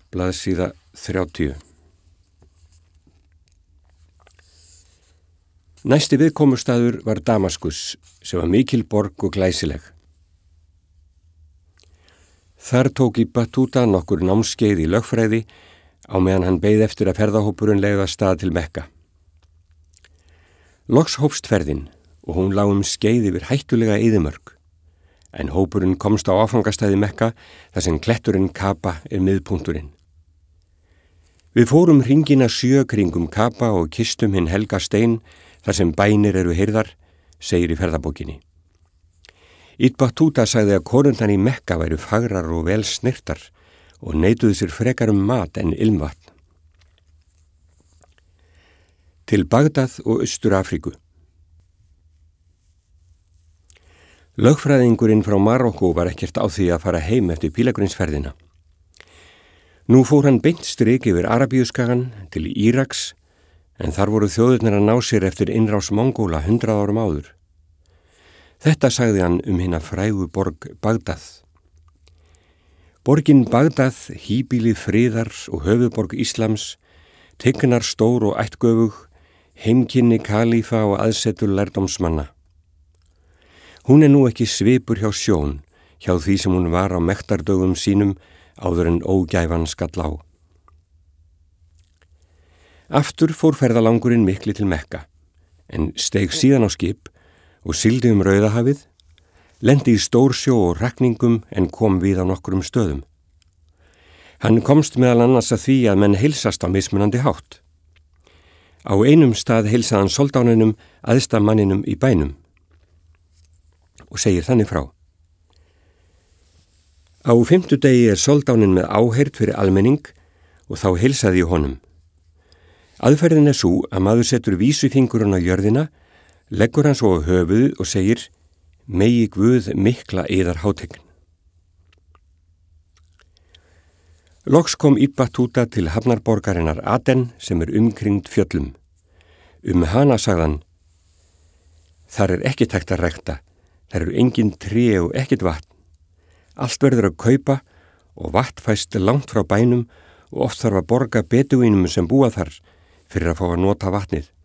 Blaðsíða 30. Næsti viðkomustaður var Damaskus, sem var mikil borg og glæsileg. Þar tók Ibn Battuta nokkur námskeið í lögfræði á meðan hann beið eftir að ferðahópurinn leið af stað til Mekka. Loks hófst ferðin og hún lá skeið yfir hættulega eyðimörk, en hópurinn komst á áfangastæði Mekka þar sem kletturinn Kaba miðpunkturinn. Við fórum hringina 7 kringum Kaba og kistum hinn helga stein þar sem bænir eru heyrðar, segir í ferðabókinni. Ibn Battuta sagði að konurnar í Mekka væru fagrar og vel snirtar og neituðu sér frekar mat en ilmvatn. Til Bagdad og Austur-Afríku. Lögfræðingurinn frá Marokkó var ekkert á því að fara heim eftir pílagrinsferðina. Nú fór hann beint strik yfir Arabíuskagann til Íraks, en þar voru þjóðirnar að ná sér eftir innrás Mongóla 100 árum áður. Þetta sagði hann hina frægu borg Bagdad. Borgin Bagdad, híbýli friðar og höfuðborg Íslams, tignar stór og ættgöfug, heimkynni kalífa og aðsetur lærdómsmanna. Hún nú ekki svipur hjá sjón, hjá því sem hún var á mektardögum sínum áður en ógæfan skall á. Aftur fór ferðalangurinn mikli til Mekka, en steig síðan á skip og sigldi Rauðahafið, lendi í stórsjó og rakningum en kom við á nokkrum stöðum. Hann komst meðal annars að því að menn heilsast á mismunandi hátt. Á einum stað heilsaði hann soldáninum æðsta manninum í bænum og segir þannig frá. Á 5. degi soldánin með áheyrn fyrir almenning og þá heilsaði ég honum. Aðferðin sú að maður setur vísufingurinn á jörðina, leggur hann svo á höfuðið og segir: megi Guð mikla yðar hátign. Loks kom Ibn Battuta til hafnarborgarinnar Aden sem umkringd fjöllum. Hana sagðan: þar ekkert hægt að rækta, þar eru engin tré og ekkert vatn. Allt verður að kaupa og vatn fæst langt frá bænum og oft þarf að borga bedúínum sem búa þar fyrir að fá að nota vatnið.